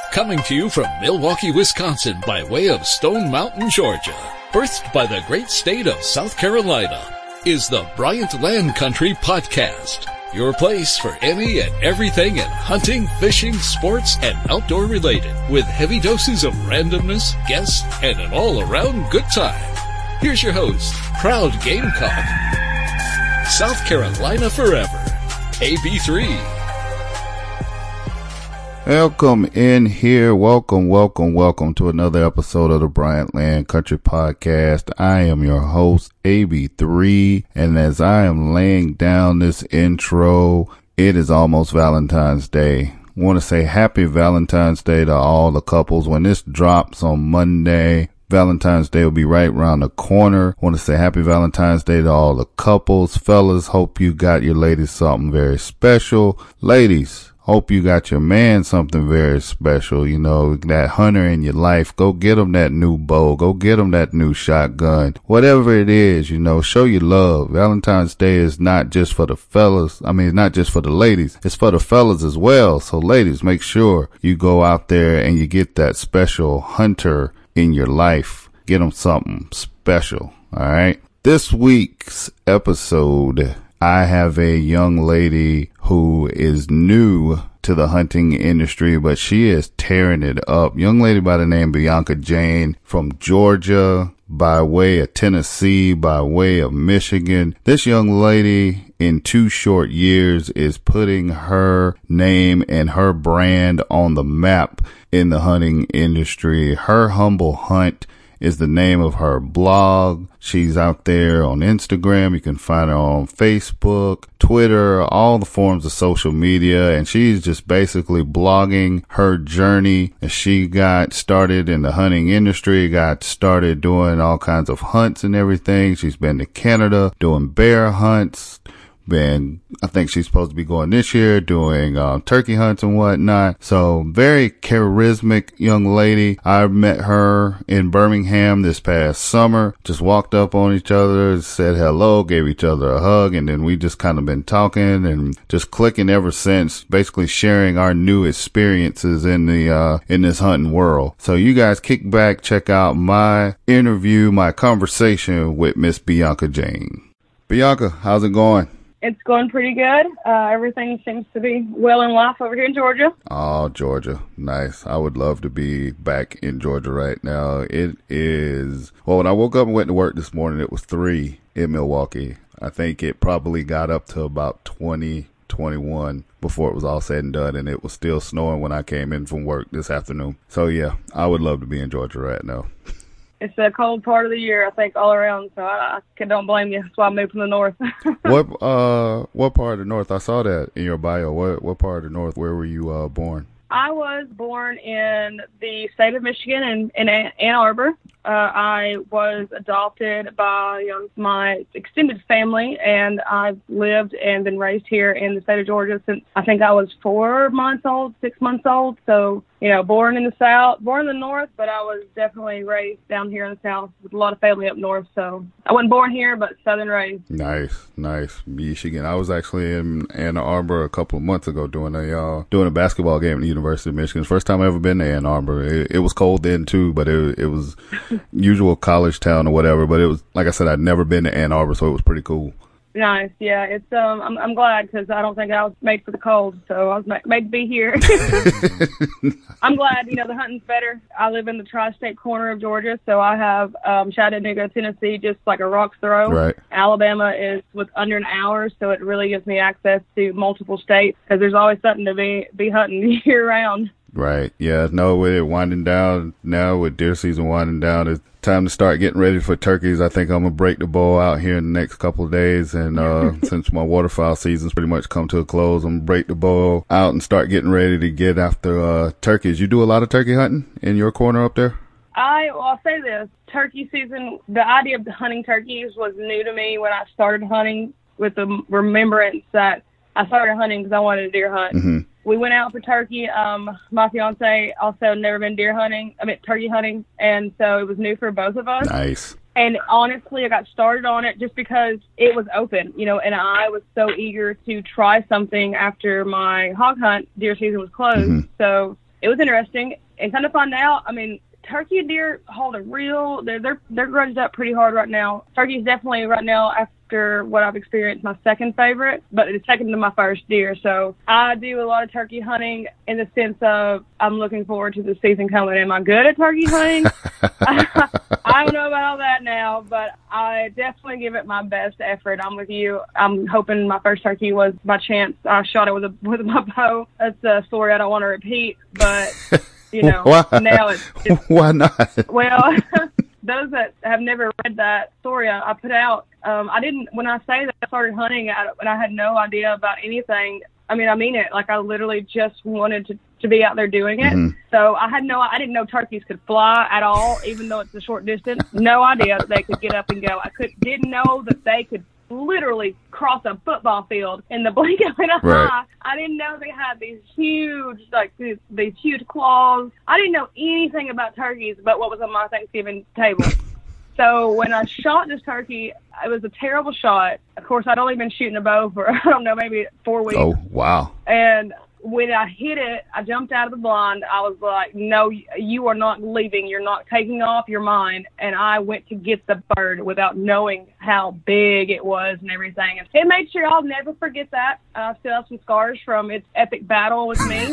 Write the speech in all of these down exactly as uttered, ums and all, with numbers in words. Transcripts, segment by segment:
Coming to you from Milwaukee, Wisconsin by way of Stone Mountain, Georgia. Birthed by the great state of South Carolina is the Bryant Land Country Podcast. Your place for any and everything in hunting, fishing, sports, and outdoor related, with heavy doses of randomness, guests, and an all-around good time. Here's your host, proud Gamecock, South Carolina forever, A B three. Welcome in here. Welcome, welcome, welcome to another episode of the Bryant Land Country Podcast. I am your host, A B three, and as I am laying down this intro, it is almost Valentine's Day. I want to say happy Valentine's Day to all the couples. When this drops on Monday, Valentine's Day will be right around the corner. I want to say happy Valentine's Day to all the couples. Fellas, hope you got your ladies something very special. Ladies, hope you got your man something very special. You know, that hunter in your life. Go get him that new bow. Go get him that new shotgun. Whatever it is, you know, show your love. Valentine's Day is not just for the fellas. I mean, it's not just for the ladies. It's for the fellas as well. So ladies, make sure you go out there and you get that special hunter in your life. Get them something special. All right. This week's episode, I have a young lady who is new to the hunting industry, but she is tearing it up. Young lady by the name Bianca Jane from Georgia, by way of Tennessee, by way of Michigan. This young lady in two short years is putting her name and her brand on the map in the hunting industry. Her Humble Hunt is the name of her blog. She's out there on Instagram. You can find her on Facebook, Twitter, all the forms of social media. And she's just basically blogging her journey. She got started in the hunting industry, got started doing all kinds of hunts and everything. She's been to Canada doing bear hunts. Been, I think she's supposed to be going this year doing um, turkey hunts and whatnot. So very charismatic young lady. I met her in Birmingham this past summer. Just walked up on each other, said hello, gave each other a hug, and then we just kind of been talking and just clicking ever since. Basically sharing our new experiences in the uh in this hunting world. So you guys kick back, check out my interview, my conversation with Miss Bianca Jane. Bianca, how's it going? It's going pretty good. Uh, everything seems to be well in life over here in Georgia. Oh, Georgia. Nice. I would love to be back in Georgia right now. It is, well, when I woke up and went to work this morning, it was three in Milwaukee. I think it probably got up to about twenty, twenty-one before it was all said and done, and it was still snowing when I came in from work this afternoon. So, yeah, I would love to be in Georgia right now. It's a cold part of the year, I think, all around, so I, I don't blame you. That's why I moved from the north. What uh what part of the north? I saw that in your bio. What what part of the north? Where were you uh, born? I was born in the state of Michigan in, in Ann Arbor. Uh, I was adopted by um, my extended family, and I've lived and been raised here in the state of Georgia since I think I was four months old, six months old. So, you know, born in the south, born in the north, but I was definitely raised down here in the south with a lot of family up north. So I wasn't born here, but southern raised. Nice, nice. Michigan. I was actually in Ann Arbor a couple of months ago doing a uh, doing a basketball game at the University of Michigan. First time I ever been to Ann Arbor. It, it was cold then too, but it it was usual college town or whatever. But it was, like I said, I'd never been to Ann Arbor, so it was pretty cool. Nice, yeah. It's um, I'm I'm glad because I don't think I was made for the cold, so I was ma- made to be here. I'm glad, you know, the hunting's better. I live in the tri-state corner of Georgia, so I have um, Chattanooga, Tennessee, just like a rock's throw. Right. Alabama is with under an hour, so it really gives me access to multiple states because there's always something to be be hunting year round. Right. Yeah. No, with it winding down now, with deer season winding down, it's time to start getting ready for turkeys. I think I'm going to break the bow out here in the next couple of days. And uh since my waterfowl season's pretty much come to a close, I'm going to break the bow out and start getting ready to get after uh turkeys. You do a lot of turkey hunting in your corner up there? I, well, I'll say this. Turkey season, the idea of hunting turkeys was new to me when I started hunting, with the remembrance that I started hunting because I wanted to deer hunt. Mm-hmm. We went out for turkey. Um, my fiance also never been deer hunting, I mean turkey hunting, and so it was new for both of us. Nice. And honestly, I got started on it just because it was open, you know, and I was so eager to try something after my hog hunt. Deer season was closed. Mm-hmm. So it was interesting. And kind of find out, I mean, turkey and deer hold a real, they're, they're, they're grudged up pretty hard right now. Turkey's definitely right now, after what I've experienced, my second favorite, but it's second to my first deer. So I do a lot of turkey hunting in the sense of I'm looking forward to the season coming. Am I good at turkey hunting? I, I don't know about all that now, but I definitely give it my best effort. I'm with you. I'm hoping my first turkey was by chance. I shot it with a with my bow. That's a story I don't want to repeat, but you know, Why? now it's, it's Why not? well, those that have never read that story I, I put out, um, I didn't, when I say that I started hunting I, and I had no idea about anything, I mean, I mean it. Like, I literally just wanted to, to be out there doing it. Mm-hmm. So I had no, I didn't know turkeys could fly at all, even though it's a short distance. No idea that they could get up and go. I could, didn't know that they could literally cross a football field in the blink of an eye. Right. I didn't know they had these huge, like these, these huge claws. I didn't know anything about turkeys but what was on my Thanksgiving table. So when I shot this turkey, it was a terrible shot. Of course, I'd only been shooting a bow for, I don't know, maybe four weeks. Oh, wow. And when I hit it, I jumped out of the blind. I was like, no, you are not leaving. You're not taking off your mind. And I went to get the bird without knowing how big it was and everything. And it made sure I'll never forget that. I still have some scars from its epic battle with me.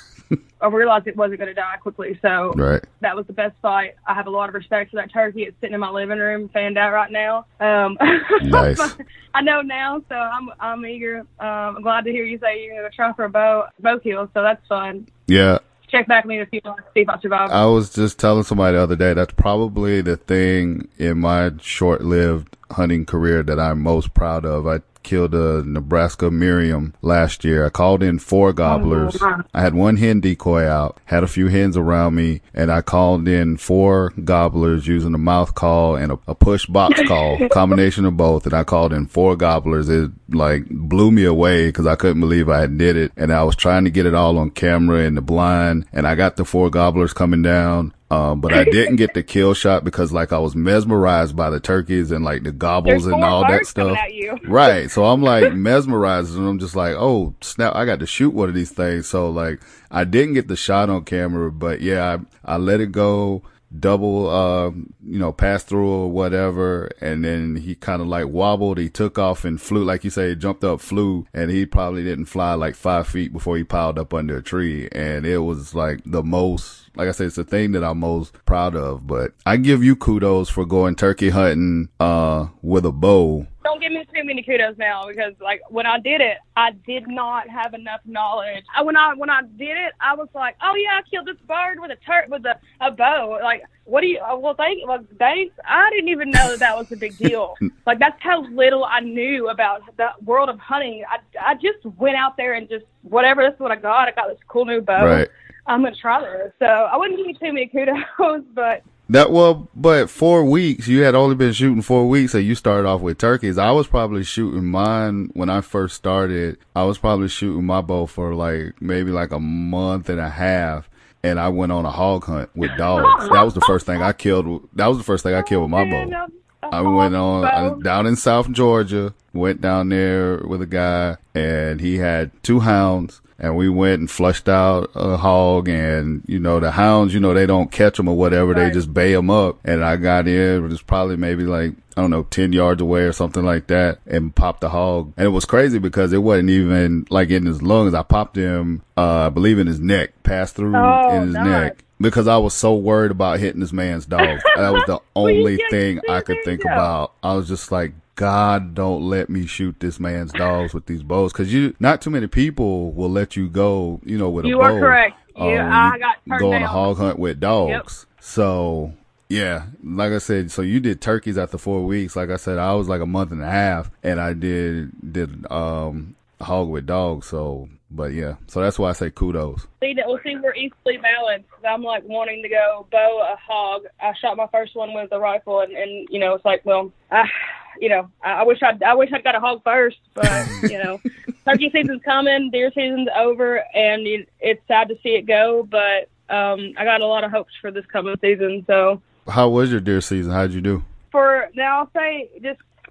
I realized it wasn't going to die quickly, so right. That was the best fight. I have a lot of respect for that turkey. It's sitting in my living room, fanned out right now. Um, nice. I know now, so I'm I'm eager. Um, I'm glad to hear you say you're going to try for a bow bow kill, so that's fun. Yeah. Check back with me in a few months, see if I survive. I was just telling somebody the other day, that's probably the thing in my short-lived hunting career that I'm most proud of. I killed a Nebraska Merriam last year. I called in four gobblers. Oh, I had one hen decoy out, had a few hens around me, and I called in four gobblers using a mouth call and a, a push box call, combination of both. And I called in four gobblers. It like blew me away because I couldn't believe I had did it. And I was trying to get it all on camera in the blind, and I got the four gobblers coming down. Um, but I didn't get the kill shot because like I was mesmerized by the turkeys and like the gobbles and all that stuff. Right. So I'm like mesmerized and I'm just like, oh snap, I got to shoot one of these things. So like I didn't get the shot on camera, but yeah, I, I let it go. Double, uh, you know, pass through or whatever. And then he kind of like wobbled. He took off and flew, like you say, jumped up, flew, and he probably didn't fly like five feet before he piled up under a tree. And it was like the most, like I said, it's the thing that I'm most proud of. But I give you kudos for going turkey hunting, uh, with a bow. Don't give me too many kudos now because, like, when I did it, I did not have enough knowledge. I, when I when I did it, I was like, "Oh yeah, I killed this bird with a tur- with a, a bow." Like, what do you? Well, thank well, thanks. I didn't even know that that was a big deal. Like, that's how little I knew about the world of hunting. I I just went out there and just whatever. This is what I got. I got this cool new bow. Right. I'm gonna try this. So I wouldn't give you too many kudos, but. That well, but four weeks, you had only been shooting four weeks, so you started off with turkeys. I was probably shooting mine when I first started. I was probably shooting my bow for like maybe like a month and a half, and I went on a hog hunt with dogs. That was the first thing I killed. That was the first thing I killed with my bow. I went on I, down in South Georgia, went down there with a guy, and he had two hounds. And we went and flushed out a hog, and, you know, the hounds, you know, they don't catch them or whatever. Right. They just bay them up. And I got in, it was probably maybe like, I don't know, ten yards away or something like that, and popped the hog. And it was crazy because it wasn't even like in his lungs. I popped him, uh, I believe in his neck, passed through oh, in his nice. neck. Because I was so worried about hitting this man's dogs. That was the only well, thing I could think go. about. I was just like, God, don't let me shoot this man's dogs with these bows. Because you, not too many people will let you go, you know, with you a bow. You are correct. Um, yeah, I got turned Go on down. a hog hunt with dogs. Yep. So, yeah, like I said, so you did turkeys after four weeks. Like I said, I was like a month and a half, and I did did um hog with dogs. So, but yeah, so that's why I say kudos. See, we'll see, we're equally balanced. I'm like wanting to go bow a hog. I shot my first one with a rifle, and, and you know, it's like, well, I, you know, I, I wish I'd, I wish I'd got a hog first, but you know, turkey season's coming, deer season's over, and it, it's sad to see it go. But um, I got a lot of hopes for this coming season. So, how was your deer season? How'd you do? For now, I'll say just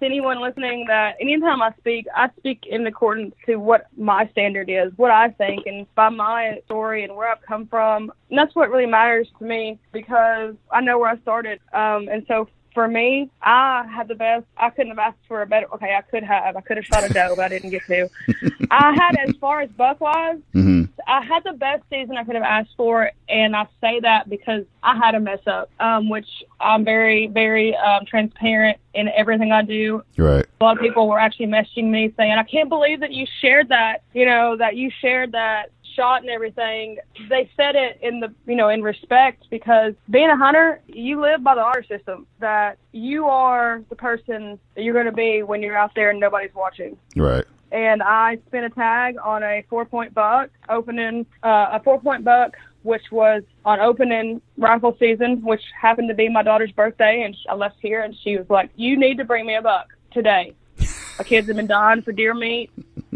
to anyone listening that anytime I speak, I speak in accordance to what my standard is, what I think, and by my story and where I've come from. And that's what really matters to me, because I know where I started. Um, and so for me, I had the best. I couldn't have asked for a better. Okay, I could have. I could have shot a doe, but I didn't get to. I had, as far as buck-wise, mm-hmm. I had the best season I could have asked for, and I say that because I had a mess up, um, which I'm very, very um, transparent in everything I do. Right. A lot of people were actually messaging me saying, I can't believe that you shared that, you know, that you shared that shot and everything. They said it in the, you know, in respect, because being a hunter, you live by the honor system, that you are the person that you're going to be when you're out there and nobody's watching. Right. And I spent a tag on a four-point buck, opening uh, a four-point buck, which was on opening rifle season, which happened to be my daughter's birthday. And I left here, and she was like, you need to bring me a buck today. My kids have been dying for deer meat.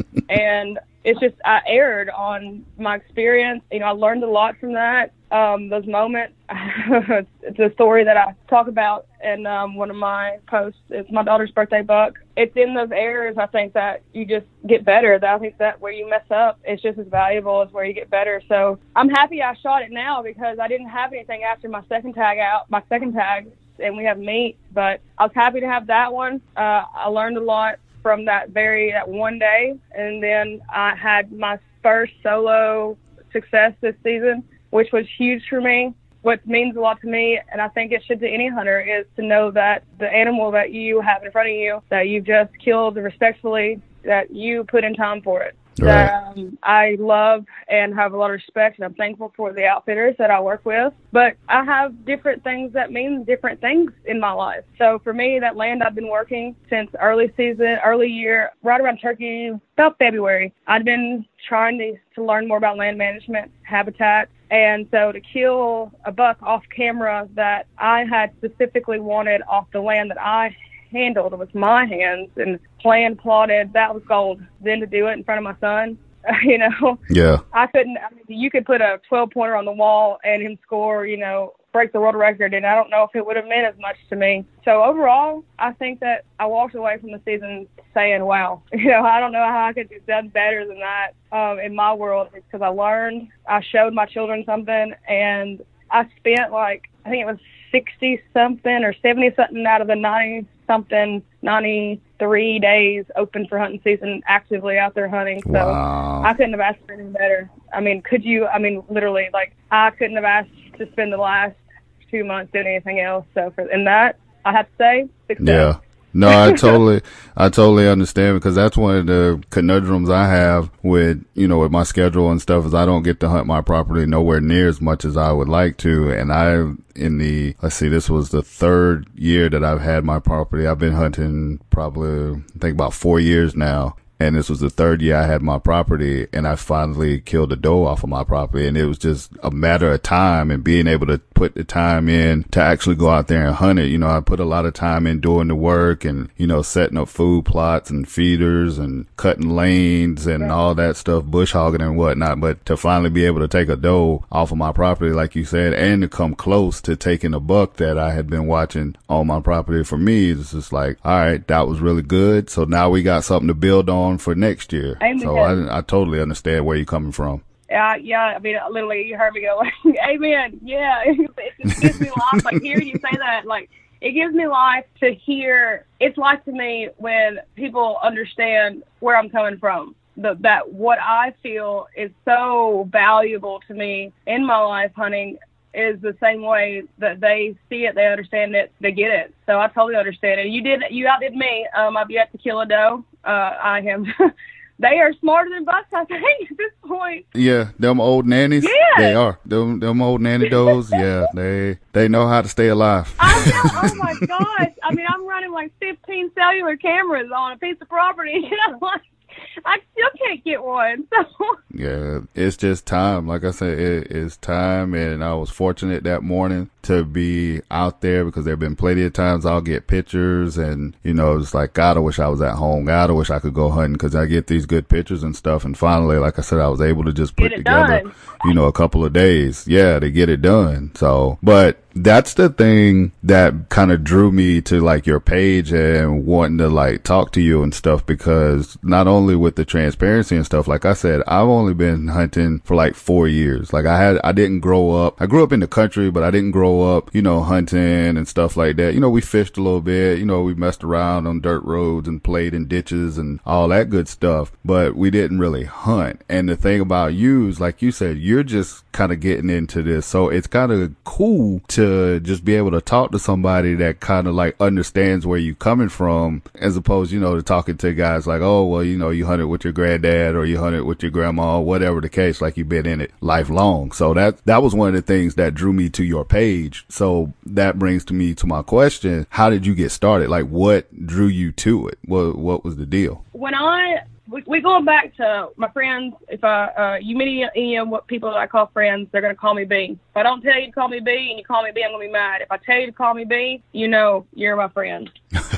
And it's just, I erred on my experience. You know, I learned a lot from that. Um, those moments, it's a story that I talk about in um, one of my posts. It's my daughter's birthday buck. It's in those errors, I think, that you just get better. That I think that where you mess up, it's just as valuable as where you get better. So I'm happy I shot it now, because I didn't have anything after my second tag out, my second tag, and we have meat. But I was happy to have that one. Uh, I learned a lot from that very, that one day. And then I had my first solo success this season, which was huge for me. What means a lot to me, and I think it should to any hunter, is to know that the animal that you have in front of you, that you've just killed respectfully, that you put in time for it. Right. That um, I love and have a lot of respect, and I'm thankful for the outfitters that I work with. But I have different things that mean different things in my life. So for me, that land, I've been working since early season, early year, right around turkey, about February. I've been trying to, to learn more about land management, habitat. And so to kill a buck off camera that I had specifically wanted off the land that I handled with my hands and planned, plotted, that was gold. Then to do it in front of my son, you know, yeah, I couldn't. I mean, you could put a twelve pointer on the wall and him score, you know, break the world record, and I don't know if it would have meant as much to me. So overall, I think that I walked away from the season saying, wow, you know, I don't know how I could have done better than that um, in my world, because I learned, I showed my children something, and I spent like, I think it was sixty something or seventy something out of the ninety something, ninety-three days open for hunting season, actively out there hunting. So wow. I couldn't have asked for anything better. I mean, could you, I mean, literally, like, I couldn't have asked to spend the last two months doing anything else. So for, in that, I have to say, success. Yeah. No, I totally, I totally understand, because that's one of the conundrums I have with, you know, with my schedule and stuff, is I don't get to hunt my property nowhere near as much as I would like to. And I, in the, let's see, this was the third year that I've had my property. I've been hunting probably, I think about four years now. And this was the third year I had my property, and I finally killed a doe off of my property. And it was just a matter of time and being able to put the time in to actually go out there and hunt it. You know, I put a lot of time in doing the work and, you know, setting up food plots and feeders and cutting lanes and all that stuff, bush hogging and whatnot. But to finally be able to take a doe off of my property, like you said, and to come close to taking a buck that I had been watching on my property, for me, it's just like, all right, that was really good. So now we got something to build on for next year. Amen. So I, I totally understand where you're coming from. Yeah, uh, yeah. I mean, literally, you heard me go, like, amen. Yeah, it just gives me life. Like, hearing you say that, like, it gives me life to hear. It's life to me when people understand where I'm coming from. The, that what I feel is so valuable to me in my life hunting is the same way that they see it, they understand it, they get it. So I totally understand it. You did, you outdid me. Um, I've yet to kill a doe. Uh, I am. They are smarter than bucks, I think, at this point. Yeah, them old nannies. Yeah. They are. Them them old nanny does. Yeah, they they know how to stay alive. I know. Oh my gosh! I mean, I'm running like fifteen cellular cameras on a piece of property, and I'm like, I still can't get one. So Yeah, it's just time. Like I said, it, it's time, and I was fortunate that morning to be out there because there have been plenty of times I'll get pictures and, you know, it's like, God, I wish I was at home. God, I wish I could go hunting because I get these good pictures and stuff. And finally, like I said, I was able to just put together, done. you know, a couple of days. Yeah, to get it done. So, but that's the thing that kind of drew me to like your page and wanting to like talk to you and stuff, because not only with the transparency and stuff, like I said, I've only been hunting for like four years. Like I had, I didn't grow up. I grew up in the country, but I didn't grow up, you know, hunting and stuff like that. You know, we fished a little bit, you know, we messed around on dirt roads and played in ditches and all that good stuff, but we didn't really hunt. And the thing about you is, like you said, you're just kind of getting into this. So it's kind of cool to just be able to talk to somebody that kind of like understands where you're coming from, as opposed, you know, to talking to guys like, oh, well, you know, you hunted with your granddad or you hunted with your grandma, or whatever the case, like you've been in it lifelong. So that, that was one of the things that drew me to your page. So that brings to me to my question. How did you get started? Like what drew you to it? What, what was the deal? When I, we, we going back to my friends, if I, uh, you meet any of what people that I call friends, they're going to call me B. If I don't tell you to call me B and you call me B, I'm going to be mad. If I tell you to call me B, you know you're my friend.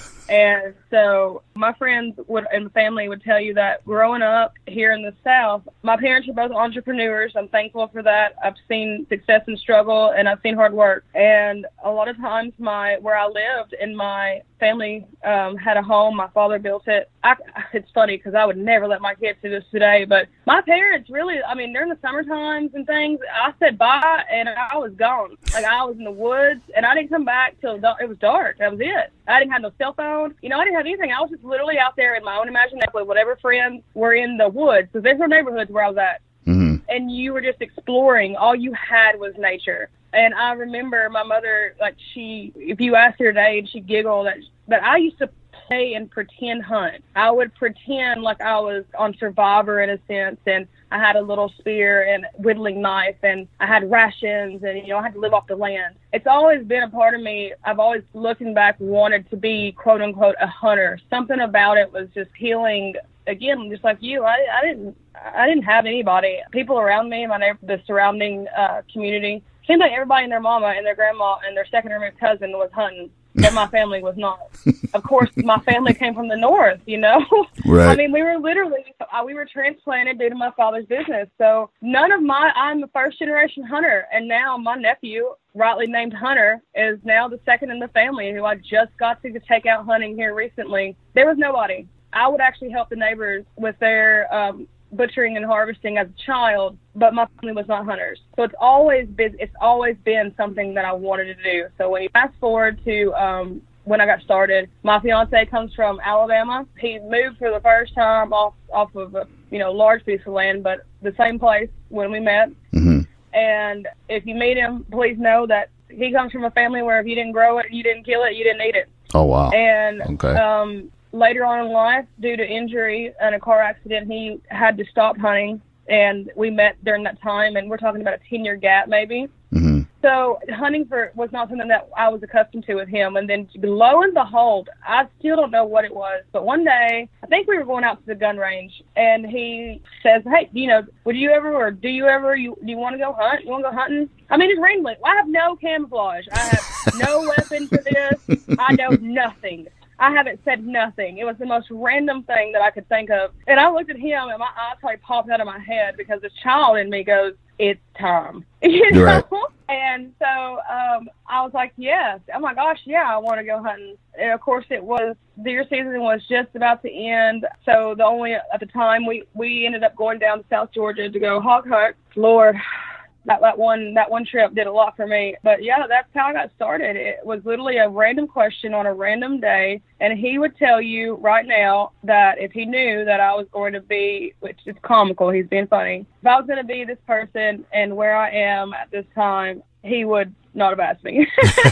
And so my friends would and family would tell you that growing up here in the South, my parents are both entrepreneurs. I'm thankful for that. I've seen success and struggle, and I've seen hard work. And a lot of times my where I lived and my family um, had a home. My father built it. I, it's funny because I would never let my kids do this today, but my parents really, I mean, during the summer times and things, I said bye and I was gone. Like I was in the woods and I didn't come back till it was dark. That was it. I didn't have no cell phone. You know, I didn't have anything. I was just literally out there in my own imagination with whatever friends were in the woods, because there's no neighborhoods where I was at. Mm-hmm. And you were just exploring. All you had was nature. And I remember my mother, like she, if you asked her today, and she'd giggle that, that I used to play and pretend hunt. I would pretend like I was on Survivor in a sense, and I had a little spear and whittling knife, and I had rations, and, you know, I had to live off the land. It's always been a part of me. I've always, looking back, wanted to be, quote unquote, a hunter. Something about it was just healing. Again, just like you, I, I didn't, I didn't have anybody. People around me, my neighbor, the surrounding uh, community, seemed like everybody and their mama and their grandma and their second removed cousin was hunting, but my family was not. Of course, my family came from the north, you know. Right. I mean, we were literally, uh, we were transplanted due to my father's business. So none of my, I'm a first generation hunter, and now my nephew, rightly named Hunter, is now the second in the family, who I just got to take out hunting here recently. There was nobody. I would actually help the neighbors with their um, butchering and harvesting as a child, but my family was not hunters. So it's always been, it's always been something that I wanted to do. So when you fast forward to um, when I got started, my fiance comes from Alabama. He moved for the first time off off of a you know large piece of land, but the same place when we met. Mm-hmm. And if you meet him, please know that he comes from a family where if you didn't grow it, you didn't kill it, you didn't eat it. Oh wow! And okay. um, later on in life, due to injury and a car accident, he had to stop hunting, and we met during that time, and we're talking about a ten-year gap maybe. Mm-hmm. So hunting for was not something that I was accustomed to with him. And then lo and behold, I still don't know what it was, but one day, I think we were going out to the gun range, and he says, hey, you know, would you ever, or do you ever, you, do you want to go hunt? You want to go hunting? I mean, it's randomly. I have no camouflage. I have no weapon for this. I know nothing. I haven't said nothing. It was the most random thing that I could think of. And I looked at him, and my eyes probably popped out of my head because the child in me goes, it's time. You know? Right. And so um, I was like, yes. Oh, my gosh, yeah, I want to go hunting. And, of course, it was deer season was just about to end. So the only at the time we, we ended up going down to South Georgia to go hog hunt. Lord, that, that one that one trip did a lot for me. But, yeah, that's how I got started. It was literally a random question on a random day. And he would tell you right now that if he knew that I was going to be, which is comical, he's being funny, if I was going to be this person and where I am at this time, he would not have asked me.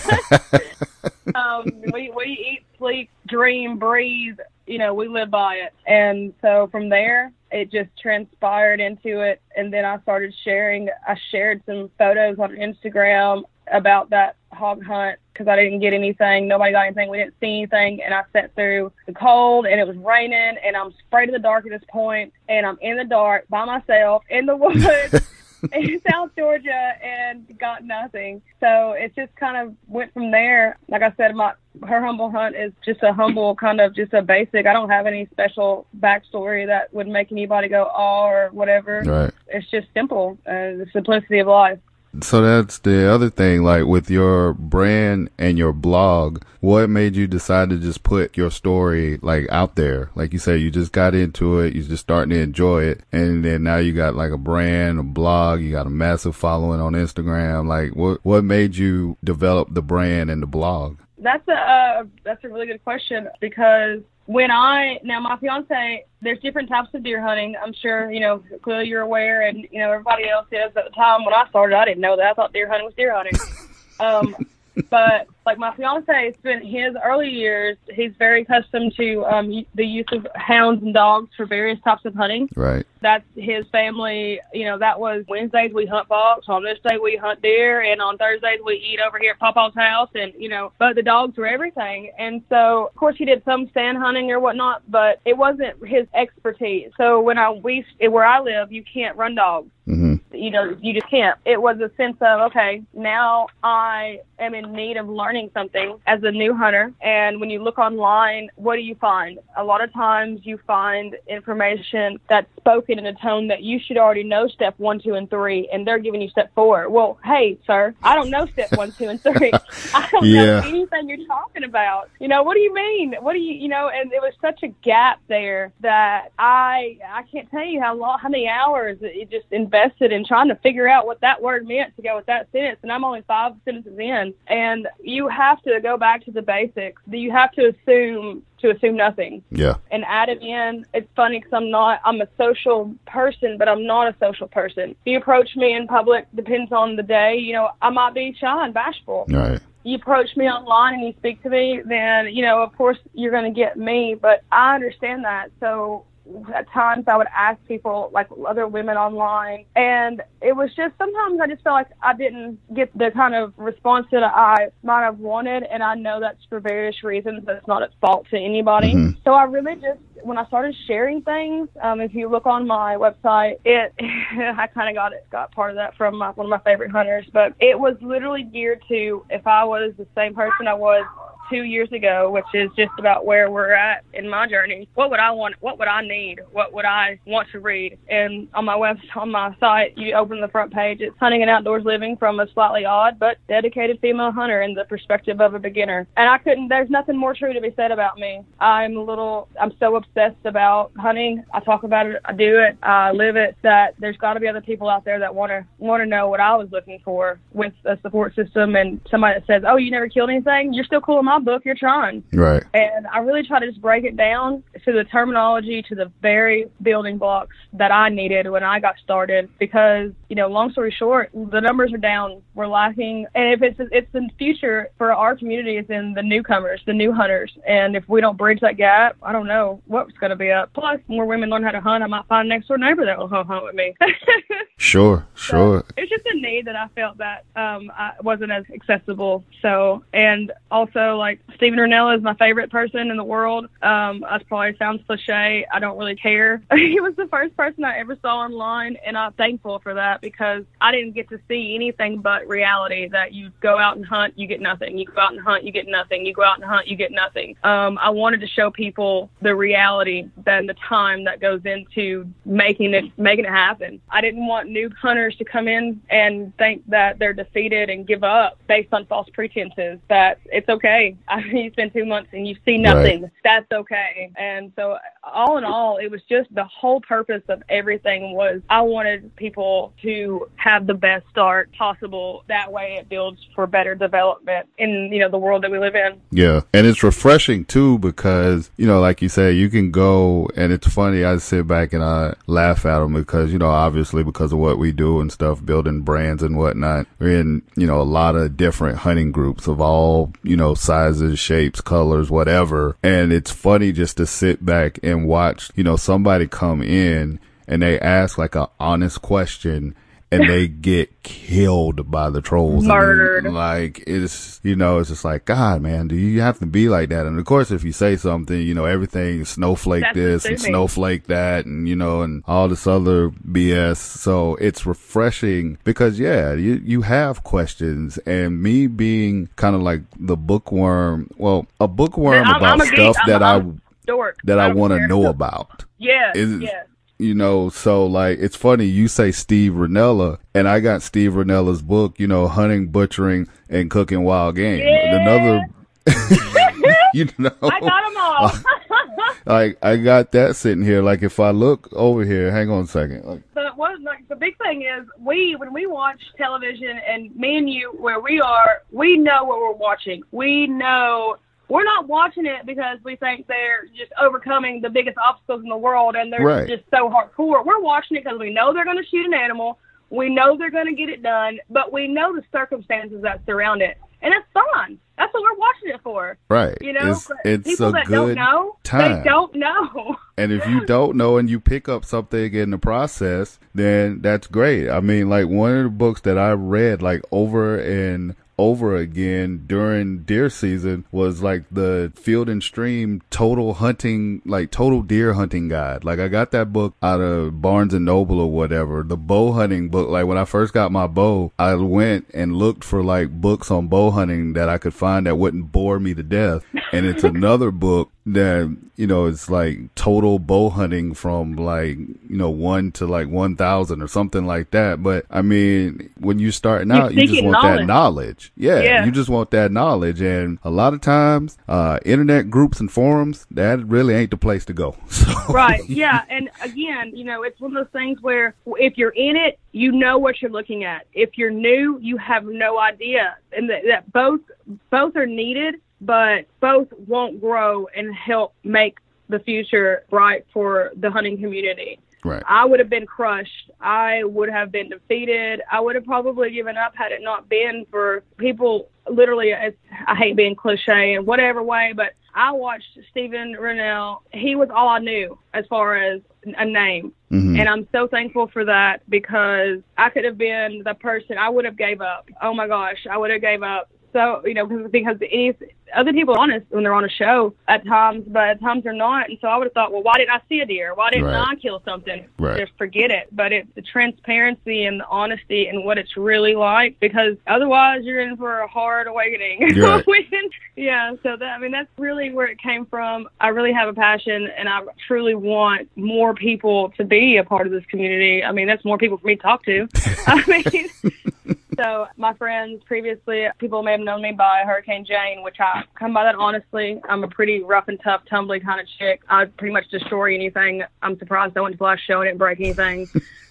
um, we, we eat, sleep, dream, breathe, you know, we live by it. And so from there, it just transpired into it. And then I started sharing, I shared some photos on Instagram about that hog hunt because I didn't get anything. Nobody got anything. We didn't see anything. And I sat through the cold, and it was raining, and I'm afraid of the dark at this point, and I'm in the dark by myself in the woods in South Georgia and got nothing. So it just kind of went from there. Like I said, my her humble hunt is just a humble kind of just a basic. I don't have any special backstory that would make anybody go, oh, or whatever. Right. It's just simple, uh, the simplicity of life. So that's the other thing, like with your brand and your blog, what made you decide to just put your story like out there? Like you said, you just got into it, you're just starting to enjoy it. And then now you got like a brand, a blog, you got a massive following on Instagram. Like what, what made you develop the brand and the blog? That's a, uh, that's a really good question because when I, now my fiance, there's different types of deer hunting. I'm sure, you know, clearly you're aware, and, you know, everybody else is. At the time when I started, I didn't know that. I thought deer hunting was deer hunting. um, but, like, my fiance spent his early years, he's very accustomed to um, the use of hounds and dogs for various types of hunting. Right. That's his family, you know, that was Wednesdays we hunt bucks, on this day we hunt deer, and on Thursdays we eat over here at Papa's house, and, you know, but the dogs were everything. And so, of course, he did some stand hunting or whatnot, but it wasn't his expertise. So when I, we, where I live, you can't run dogs. Mm-hmm. You know, you just can't. It was a sense of, okay, now I am in need of learning something as a new hunter. And when you look online, what do you find? A lot of times you find information that's spoken in a tone that you should already know step one, two, and three, and they're giving you step four. Well, hey, sir, I don't know step one, two, and three. I don't Yeah. know anything you're talking about. You know, what do you mean? What do you, you know, and it was such a gap there that I, I can't tell you how long, how many hours it just invested in trying to figure out what that word meant to go with that sentence. And I'm only five sentences in. And you have to go back to the basics. You have to assume to assume nothing. Yeah. And add it in. It's funny because I'm not, I'm a social person, but I'm not a social person. If you approach me in public, depends on the day, you know, I might be shy and bashful. Right. You approach me online and you speak to me, then, you know, of course you're going to get me, but I understand that. So at times I would ask people, like other women online, and it was just, sometimes I just felt like I didn't get the kind of response that I might have wanted, and I know that's for various reasons. That's not at fault to anybody. Mm-hmm. So I really just, when I started sharing things, um, if you look on my website, it, I kind of got it, got part of that from my, one of my favorite hunters, but it was literally geared to, if I was the same person I was two years ago, which is just about where we're at in my journey, what would I want? What would I need? What would I want to read? And on my web, on my site, you open the front page. It's hunting and outdoors living from a slightly odd but dedicated female hunter in the perspective of a beginner. And I couldn't. There's nothing more true to be said about me. I'm a little. I'm so obsessed about hunting. I talk about it. I do it. I live it. That there's got to be other people out there that want to want to know what I was looking for with a support system, and somebody that says, "Oh, you never killed anything? You're still cool in my book, you're trying." Right. And I really try to just break it down to the terminology, to the very building blocks that I needed when I got started, because, you know, long story short, the numbers are down. We're lacking. And if it's, it's the future for our community is in the newcomers, the new hunters. And if we don't bridge that gap, I don't know what's going to be up. Plus, more women learn how to hunt, I might find a next door neighbor that will hunt with me. Sure, sure. So it's just a need that I felt that um, I wasn't as accessible. So, and also, like, Steven Rinella is my favorite person in the world. Um, that probably sounds cliche. I don't really care. He was the first person I ever saw online, and I'm thankful for that because I didn't get to see anything but reality, that you go out and hunt, you get nothing. You go out and hunt, you get nothing. You go out and hunt, you get nothing. Um, I wanted to show people the reality and the time that goes into making it, making it happen. I didn't want new hunters to come in and think that they're defeated and give up based on false pretenses, that it's okay. I mean, you spend two months and you see nothing. Right. That's okay. And so all in all, it was just the whole purpose of everything was I wanted people to have the best start possible. That way it builds for better development in, you know, the world that we live in. Yeah. And it's refreshing too, because, you know, like you said, you can go, and it's funny, I sit back and I laugh at them because, you know, obviously because of what we do and stuff, building brands and whatnot, we're in, you know, a lot of different hunting groups of all, you know, sizes, shapes, colors, whatever. And it's funny just to sit back and watch, you know, somebody come in and they ask like an honest question, and they get killed by the trolls. Murdered. I mean, like, it's, you know, it's just like, God, man, do you have to be like that? And of course, if you say something, you know, everything snowflake That's this and assuming. snowflake that, and, you know, and all this other B S. So it's refreshing because, yeah, you, you have questions, and me being kind of like the bookworm, well, a bookworm I'm, about I'm a geek. stuff I'm, that I'm I, dork. that I don't want to care. know about. Yes, Is- yes. You know, so like, it's funny, you say Steve Ranella, and I got Steve Ranella's book, you know, Hunting, Butchering, and Cooking Wild Game. Yeah. Another, you know, I got them all. like, I got that sitting here. Like, if I look over here, hang on a second. Like, But one, like, the big thing is, we when we watch television, and me and you, where we are, we know what we're watching. We know we're not watching it because we think they're just overcoming the biggest obstacles in the world, and they're Right. just so hardcore. We're watching it because we know they're going to shoot an animal. We know they're going to get it done, but we know the circumstances that surround it, and it's fun. That's what we're watching it for. right. You know, It's, but it's people a that don't good know, time. they don't know. And if you don't know and you pick up something in the process, then that's great. I mean, like, one of the books that I read, like, over and over again during deer season was like the Field and Stream total hunting, like total deer hunting guide. Like, I got that book out of Barnes and Noble or whatever, the bow hunting book. Like, when I first got my bow, I went and looked for like books on bow hunting that I could find that wouldn't bore me to death. And it's another book that, you know, it's like total bow hunting from like, you know, one to like one thousand or something like that. But I mean, when you're starting out, you just seeking want that knowledge. knowledge. Yeah, Yeah. you just want that knowledge. And a lot of times, uh, internet groups and forums, that really ain't the place to go. So, Right. Yeah. And again, you know, it's one of those things where if you're in it, you know what you're looking at. If you're new, you have no idea. And that, that both both are needed, but both won't grow and help make the future bright for the hunting community. Right. I would have been crushed. I would have been defeated. I would have probably given up had it not been for people. Literally, it's, I hate being cliche in whatever way, but I watched Stephen Rennell. He was all I knew as far as a name. Mhm. And I'm so thankful for that, because I could have been the person, I would have gave up. Oh my gosh, I would have gave up. So, you know, because, because any, other people are honest when they're on a show at times, but at times they're not. And so I would have thought, well, why didn't I see a deer? Why didn't Right. I kill something? Right. Just forget it. But it's the transparency and the honesty and what it's really like, because otherwise you're in for a hard awakening. Right. Yeah, so that, I mean, that's really where it came from. I really have a passion, and I truly want more people to be a part of this community. I mean, that's more people for me to talk to. I mean... So my friends previously, people may have known me by Hurricane Jane, which I come by that honestly. I'm a pretty rough and tough, tumbly kind of chick. I pretty much destroy anything. I'm surprised I went to the last show and didn't break anything.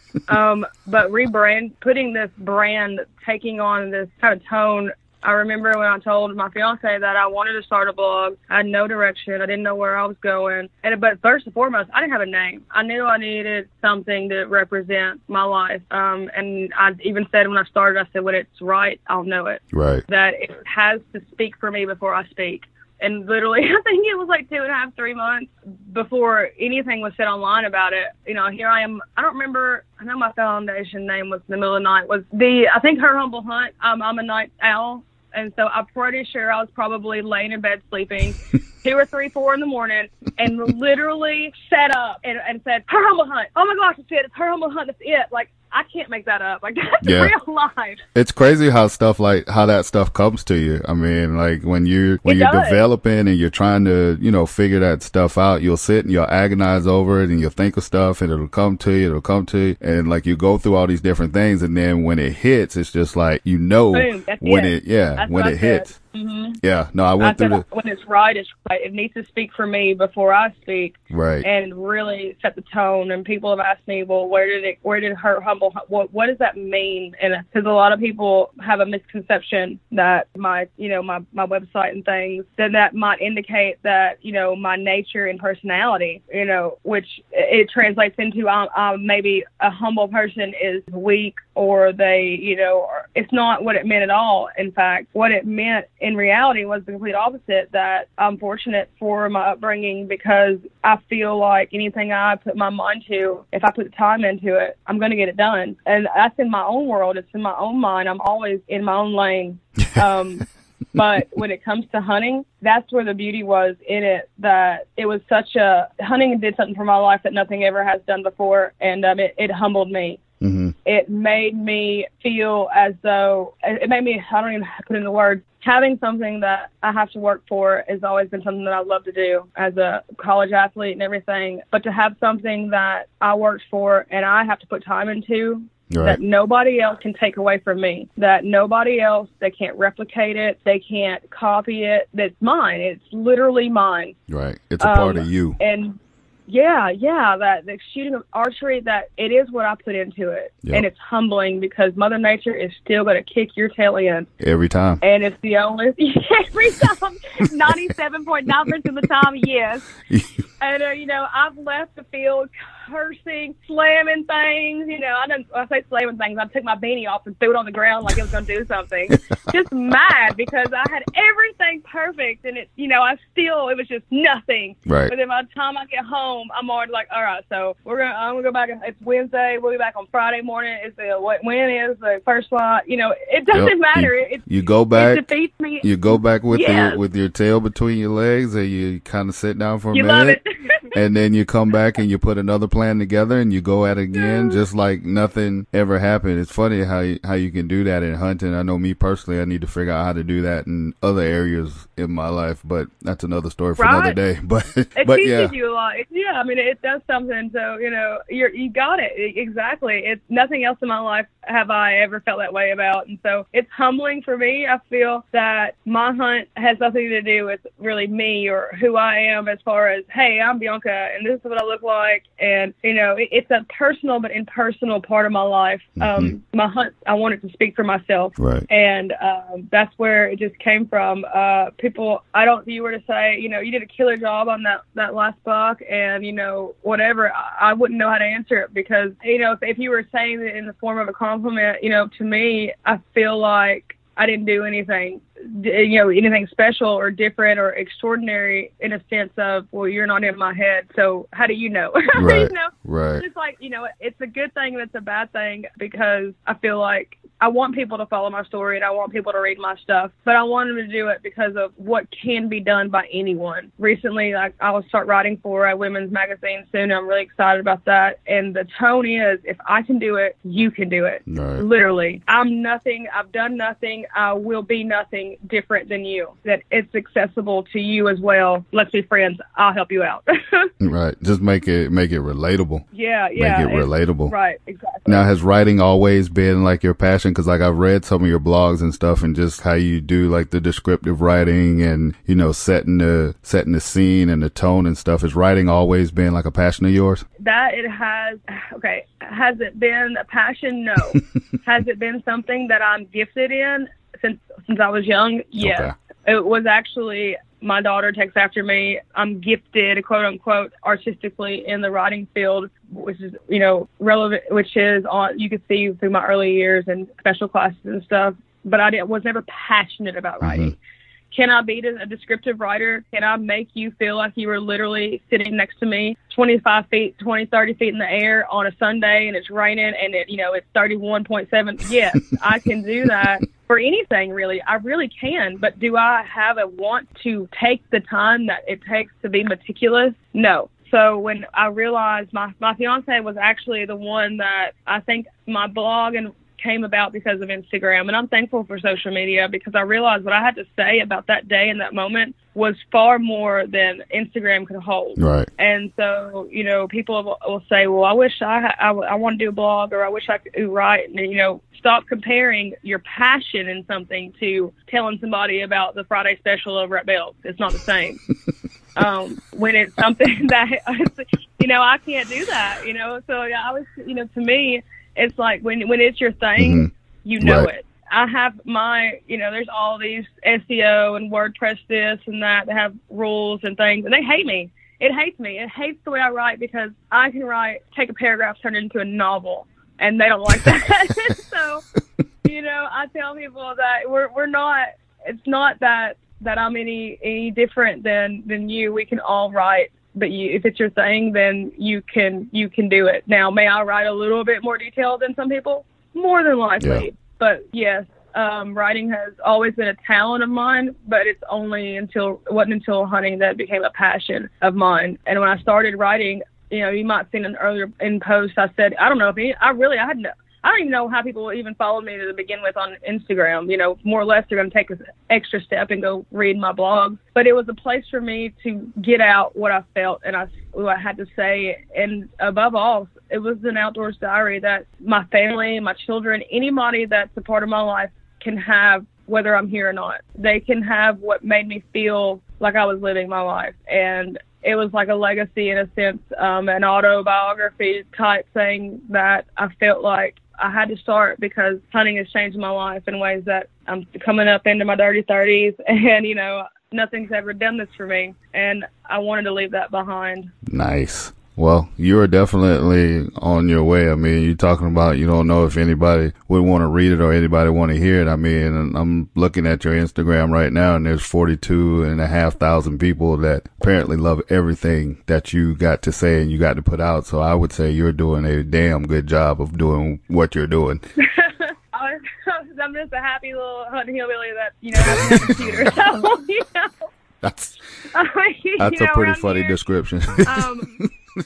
um, but rebrand, putting this brand, taking on this kind of tone. I remember when I told my fiance that I wanted to start a blog. I had no direction. I didn't know where I was going. And but first and foremost, I didn't have a name. I knew I needed something to represent my life. Um, and I even said when I started, I said, when it's right, I'll know it. Right. That it has to speak for me before I speak. And literally, I think it was like two and a half, three months before anything was said online about it. You know, here I am. I don't remember. I know my foundation name was in the middle of the night. Was the I think Her Humble Hunt. Um, I'm a night owl. And so I'm pretty sure I was probably laying in bed sleeping two or three, four in the morning, and literally sat up and, and said, Her Humble Hunt. Oh my gosh, it's it. It's Her Humble Hunt. That's it. Like, I can't make that up. Like, that's Yeah. real life. It's crazy how stuff like how that stuff comes to you. I mean, like when you when It you're does. developing and you're trying to, you know, figure that stuff out, you'll sit and you'll agonize over it and you'll think of stuff and it'll come to you, it'll come to you, and like you go through all these different things, and then when it hits, it's just like you know Boom, that's when it. it, yeah That's when what it I said. hits. Mm-hmm. Yeah, no, I I went said, through the when it's right, it's right. It needs to speak for me before I speak. right. And really set the tone. And people have asked me, well, where did it, where did Her Humble, what, what does that mean? And because a lot of people have a misconception that my, you know, my, my website and things, then that might indicate that, you know, my nature and personality, you know, which it translates into um, um, maybe a humble person is weak or they, you know, or it's not what it meant at all. In fact, what it meant in reality was the complete opposite, that I'm fortunate for my upbringing because I feel like anything I put my mind to, if I put the time into it, I'm going to get it done. And that's in my own world. It's in my own mind. I'm always in my own lane. Um, but when it comes to hunting, that's where the beauty was in it, that it was such a, hunting did something for my life that nothing ever has done before. And um, it, it humbled me. Mm-hmm. It made me feel as though, it made me, I don't even put it in the words, having something that I have to work for has always been something that I love to do as a college athlete and everything. But to have something that I worked for and I have to put time into, right, that nobody else can take away from me, that nobody else, they can't replicate it, they can't copy it, that's mine. It's literally mine. Right. It's a part um, of you. And Yeah, yeah, that the shooting of archery, that it is what I put into it. Yep. And it's humbling because Mother Nature is still going to kick your tail in. Every time. And it's the only, every time, ninety-seven point nine percent of the time, yes. And, uh, you know, I've left the field cursing, slamming things. You know, I don't, I say slamming things, I took my beanie off and threw it on the ground like it was going to do something. Just mad because I had everything perfect and it, you know, I still, it was just nothing. Right. But then by the time I get home, I'm already like, all right, so we're going to, I'm going to go back. It's Wednesday. We'll be back on Friday morning. It's the, when is the first flight? You know, it doesn't yep. matter. You, it, you go back. It defeats me. You go back with yes. your, with your tail between your legs and you kind of sit down for a you minute. Love it. And then you come back and you put another plan together and you go at it again, just like nothing ever happened. It's funny how you, how you can do that in hunting. I know me personally, I need to figure out how to do that in other areas in my life, but that's another story for right. another day. But it but teaches yeah, you a lot. It, yeah, I mean, it does something. So you know, you're you got it exactly. It's nothing else in my life have I ever felt that way about, and so it's humbling for me. I feel that my hunt has nothing to do with really me or who I am as far as, hey, I'm Bianca and this is what I look like, and you know, it, it's a personal but impersonal part of my life. Mm-hmm. Um, my hunt, I wanted to speak for myself, right, and um, that's where it just came from. Uh, people, I don't. You were to say, you know, you did a killer job on that that last buck, and you know, whatever, I, I wouldn't know how to answer it because you know, if, if you were saying it in the form of a compliment, you know, to me, I feel like I didn't do anything, you know, anything special or different or extraordinary in a sense of, well, you're not in my head, so how do you know? Right, you know? right. It's like, you know, it's a good thing and it's a bad thing because I feel like I want people to follow my story and I want people to read my stuff, but I want them to do it because of what can be done by anyone. Recently, like, I will start writing for a women's magazine soon. I'm really excited about that. And the tone is, if I can do it, you can do it. Right. Literally. I'm nothing. I've done nothing. I will be nothing different than you. That it's accessible to you as well. Let's be friends. I'll help you out. Right. Just make it make it relatable. Yeah, yeah. Make it relatable. Right, exactly. Now, has writing always been like your passion? Because like I've read some of your blogs and stuff, and just how you do like the descriptive writing and you know setting the setting the scene and the tone and stuff. Has writing always been like a passion of yours? That it has. Okay, has it been a passion? No. Has it been something that I'm gifted in since since I was young? Yes. Okay. It was actually. My daughter takes after me. I'm gifted, quote unquote, artistically in the writing field, which is, you know, relevant, which is on, you can see through my early years and special classes and stuff, but I didn't, was never passionate about writing. Mm-hmm. Can I be a descriptive writer? Can I make you feel like you were literally sitting next to me, twenty-five feet, twenty, thirty feet in the air on a Sunday and it's raining and it, you know, it's thirty-one point seven? Yes, I can do that. For anything, really. I really can. But do I have a want to take the time that it takes to be meticulous? No. So when I realized my, my fiance was actually the one that I think my blog and came about because of Instagram. And I'm thankful for social media because I realized what I had to say about that day and that moment was far more than Instagram could hold. Right. And so, you know, people will, will say, well, I wish I, I, I want to do a blog or I wish I could write. And, you know, stop comparing your passion in something to telling somebody about the Friday special over at Bell's. It's not the same. um, when it's something that, you know, I can't do that, you know. So I was, you know, to me, it's like when when it's your thing, mm-hmm. you know right. it. I have my, you know, there's all these S E O and WordPress this and that that have rules and things, and they hate me. It hates me. It hates the way I write because I can write, take a paragraph, turn it into a novel. and they don't like that. So, you know, I tell people that we're we're not. It's not that that I'm any any different than than you. We can all write, but you, if it's your thing, then you can you can do it. Now, may I write a little bit more detailed than some people? More than likely, yeah. But yes. Um, writing has always been a talent of mine, but it's only until it wasn't until hunting that it became a passion of mine. And when I started writing, you know, you might have seen an earlier in post, I said, I don't know if any, I really, I had no, I don't even know how people even followed me to begin with on Instagram. You know, more or less they're going to take an extra step and go read my blog. But it was a place for me to get out what I felt and I, what I had to say. And above all, it was an outdoors diary that my family, my children, anybody that's a part of my life can have, whether I'm here or not. They can have what made me feel like I was living my life. And it was like a legacy in a sense, um, an autobiography type thing that I felt like I had to start because hunting has changed my life in ways that I'm coming up into my dirty thirties and, you know, nothing's ever done this for me. And I wanted to leave that behind. Nice. Well, you are definitely on your way. I mean, you're talking about you don't know if anybody would want to read it or anybody want to hear it. I mean, I'm looking at your Instagram right now, and there's forty-two and a half thousand people that apparently love everything that you got to say and you got to put out. So I would say you're doing a damn good job of doing what you're doing. I'm just a happy little hunting hillbilly that, you know, has a computer. So, you know. That's, uh, that's know, a pretty funny here, description. um,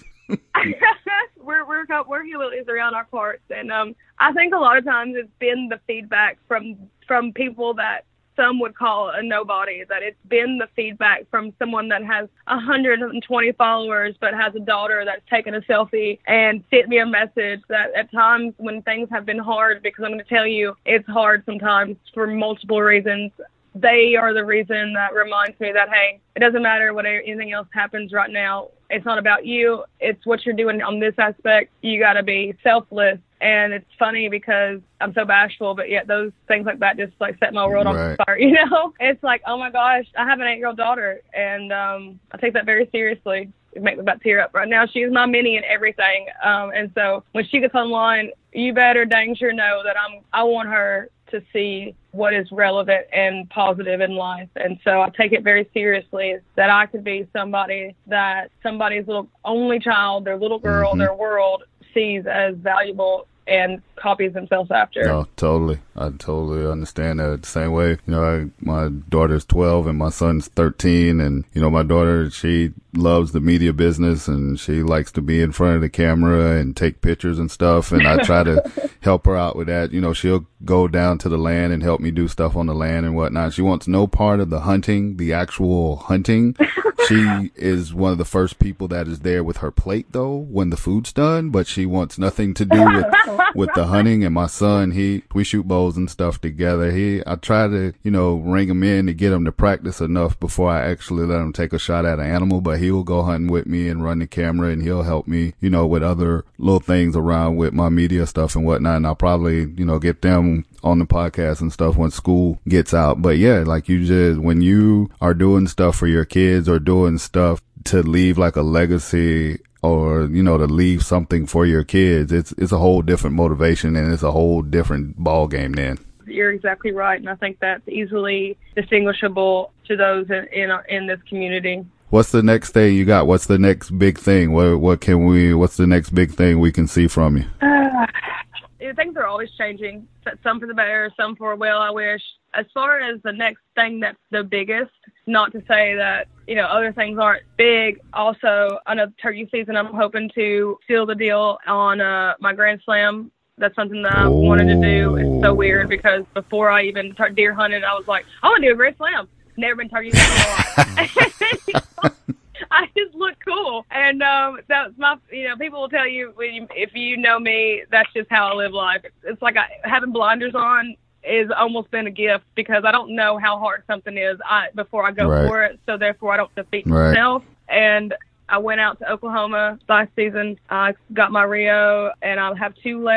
we're we're we're hillbillies around our parts, and um, I think a lot of times it's been the feedback from from people that some would call a nobody. That it's been the feedback from someone that has one hundred twenty followers but has a daughter that's taken a selfie and sent me a message. That at times when things have been hard, because I'm going to tell you, it's hard sometimes for multiple reasons. They are the reason that reminds me that, hey, it doesn't matter what anything else happens right now. It's not about you. It's what you're doing on this aspect. You got to be selfless. And it's funny because I'm so bashful, but yet those things like that just like set my world right. on fire. You know, it's like, oh my gosh, I have an eight-year-old daughter, and um, I take that very seriously. It makes me about tear up right now. She's my mini and everything. Um, and so when she gets online, you better dang sure know that I'm. I want her to see what is relevant and positive in life. And so I take it very seriously that I could be somebody that somebody's little only child, their little girl, mm-hmm. their world sees as valuable and copies themselves after. No, totally. I totally understand that. The same way, you know, I, my daughter's twelve and my son's thirteen, and, you know, my daughter, she loves the media business and she likes to be in front of the camera and take pictures and stuff. And I try to help her out with that. You know, she'll go down to the land and help me do stuff on the land and whatnot. She wants no part of the hunting, the actual hunting. She is one of the first people that is there with her plate, though, when the food's done, but she wants nothing to do with, with the hunting. And my son, he, we shoot bows and stuff together. He, I try to, you know, ring him in to get him to practice enough before I actually let him take a shot at an animal, but he will go hunting with me and run the camera, and he'll help me, you know, with other little things around with my media stuff and whatnot. And I'll probably, you know, get them on the podcast and stuff when school gets out. But yeah, like you just, when you are doing stuff for your kids or doing stuff to leave like a legacy or, you know, to leave something for your kids, it's, it's a whole different motivation and it's a whole different ball game then. You're exactly right. And I think that's easily distinguishable to those in, in, in this community. What's the next thing you got? What's the next big thing? What, what can we, what's the next big thing we can see from you? Uh, things are always changing. Some for the better, some for, well, I wish. As far as the next thing that's the biggest, not to say that, you know, other things aren't big. Also, I know turkey season, I'm hoping to seal the deal on uh, my Grand Slam. That's something that I oh. wanted to do. It's so weird because before I even started deer hunting, I was like, I want to do a Grand Slam. Never been turkey hunting in my life. I just look cool. And um, that's my, you know, people will tell you, when you, if you know me, that's just how I live life. It's like I, having blinders on is almost been a gift because I don't know how hard something is I, before I go right. for it. So therefore I don't defeat right. myself. And I went out to Oklahoma last season. I got my Rio and I have two left.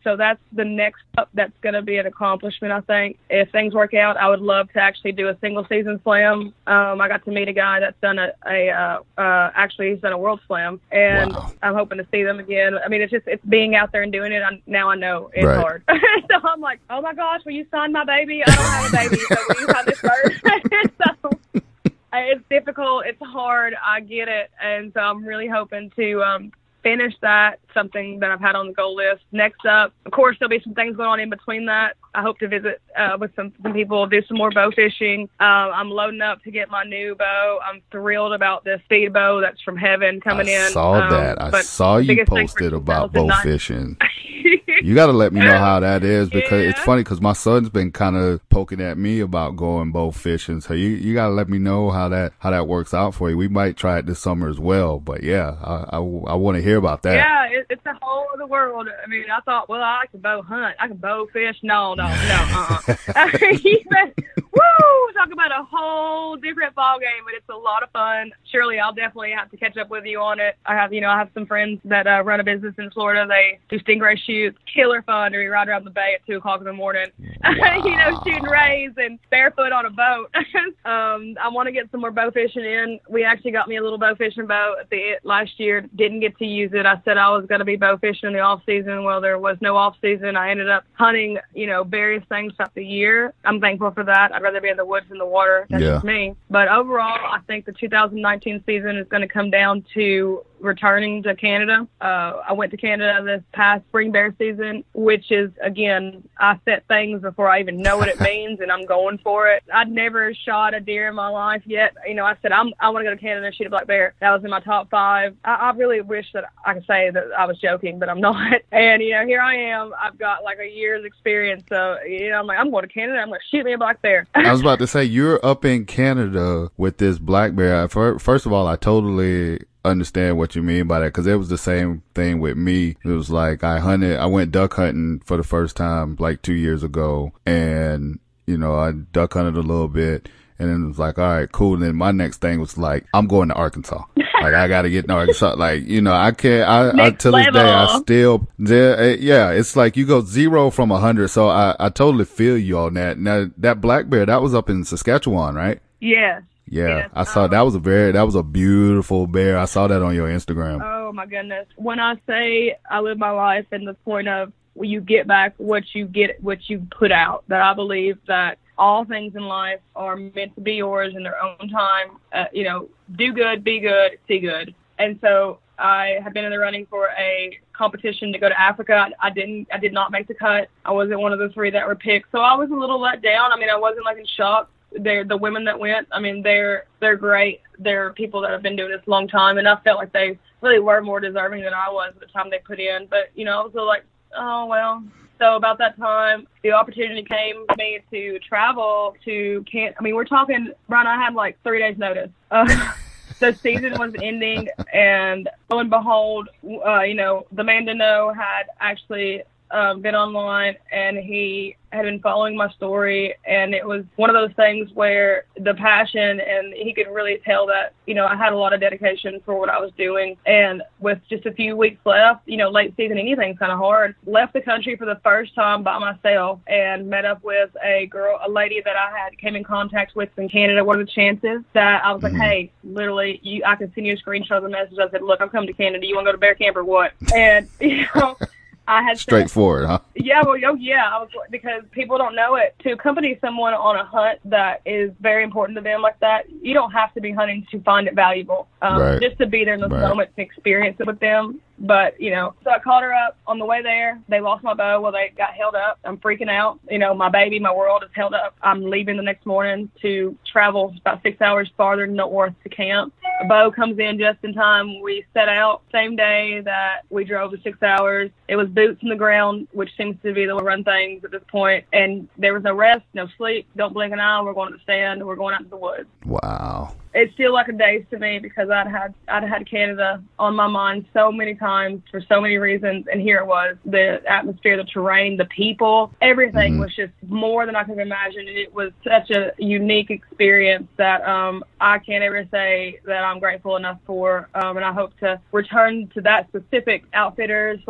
so that's the next up. That's going to be an accomplishment, I think. If things work out, I would love to actually do a single season slam. Um, I got to meet a guy that's done a, a uh, uh, actually he's done a world slam, and Wow. I'm hoping to see them again. I mean, it's just it's being out there and doing it. I, now I know it's Right. hard. So I'm like, oh my gosh, will you sign my baby? I don't have a baby, so will you sign this first? So it's difficult. It's hard. I get it, and so I'm really hoping to um, finish that, something that I've had on the goal list. Next up, of course, there'll be some things going on in between that. I hope to visit uh, with some, some people, do some more bow fishing. Uh, I'm loading up to get my new bow. I'm thrilled about this speed bow that's from heaven coming I in. saw um, that. I but saw you biggest thing for posted about bow two thousand nine fishing. You got to let me know how that is, because Yeah. it's funny because my son's been kind of poking at me about going bow fishing. So you, you got to let me know how that how that works out for you. We might try it this summer as well. But yeah, I I, I want to hear about that. Yeah, it, it's a whole other world. I mean, I thought, well, I can bow hunt. I can bow fish. No, no, no, uh-uh. Woo! Talk about a whole different ball game, but it's a lot of fun. Surely I'll definitely have to catch up with you on it. I have, you know, I have some friends that uh, run a business in Florida. They do stingray shoots. Killer fun to be right around the bay at two o'clock in the morning. Wow. You know, shooting rays and barefoot on a boat. um, I want to get some more bow fishing in. We actually got me a little bow fishing boat at the last year. Didn't get to use it. I said I was going to be bow fishing in the off season. Well, there was no off season. I ended up hunting, you know, various things throughout the year. I'm thankful for that. I'd rather be in the woods than the water. That's Yeah. just me. But overall, I think the two thousand nineteen season is going to come down to returning to Canada. Uh, I went to Canada this past spring bear season, which is, again, I set things before I even know what it means, and I'm going for it. I'd never shot a deer in my life yet. You know, I said, I'm, I want to go to Canada and shoot a black bear. That was in my top five. I, I really wish that I could say that I was joking, but I'm not. And, you know, here I am. I've got like a year's experience. So, you know, I'm like, I'm going to Canada. I'm going to shoot me a black bear. I was about to say, you're up in Canada with this black bear. First of all, I totally understand what you mean by that, because it was the same thing with me. It was like I hunted, I went duck hunting for the first time like two years ago, and you know, I duck hunted a little bit, and then it was like, all right, cool. And then my next thing was like, I'm going to Arkansas. Like, I got to get in Arkansas. Like, you know, I can't, I, I to this day, I still, yeah, it's like you go zero from a hundred. So I, I totally feel you on that. Now, that black bear, that was up in Saskatchewan, right? Yes. Yeah, yes. I saw um, that was a very, that was a beautiful bear. I saw that on your Instagram. Oh my goodness. When I say I live my life in the point of when you get back what you get, what you put out, that I believe that all things in life are meant to be yours in their own time. Uh, you know, do good, be good, see good. And so I have been in the running for a competition to go to Africa. I didn't, I did not make the cut. I wasn't one of the three that were picked. So I was a little let down. I mean, I wasn't like in shock. They're the women that went. I mean, they're they're great. They're people that have been doing this a long time, and I felt like they really were more deserving than I was at the time they put in. But you know, I was like, oh well. So about that time, the opportunity came to me to travel to Can. I mean, we're talking, Brian. I had like three days notice. Uh, the season was ending, and lo and behold, uh, you know, the man to know had actually um, been online, and he had been following my story, and it was one of those things where the passion, and he could really tell that, you know, I had a lot of dedication for what I was doing. And with just a few weeks left, you know, late season, anything's kind of hard. Left the country for the first time by myself and met up with a girl, a lady that I had came in contact with in Canada. What are the chances that I was Mm-hmm. like, hey, literally, you, I can send you a screenshot of the message. I said, look, I'm coming to Canada. You want to go to bear camp or what? And, you know, I had straightforward, huh? Yeah, well, oh, yeah, I was because people don't know it. To accompany someone on a hunt that is very important to them like that, you don't have to be hunting to find it valuable. Um, right. Just to be there in the right. moment and experience it with them. But, you know, so I called her up on the way there. They lost my bow. Well, they got held up. I'm freaking out. You know, my baby, my world is held up. I'm leaving the next morning to travel about six hours farther north to camp. A bow comes in just in time. We set out same day that we drove the six hours. It was boots in the ground, which seems to be the way to run things at this point. And there was no rest, no sleep. Don't blink an eye. We're going to the stand. We're going out to the woods. Wow. It's still like a daze to me because I'd had I'd had Canada on my mind so many times for so many reasons, and here it was. The atmosphere, the terrain, the people, everything mm-hmm. was just more than I could imagine. And it was such a unique experience that um, I can't ever say that I'm grateful enough for. Um, and I hope to return to that specific outfitters, location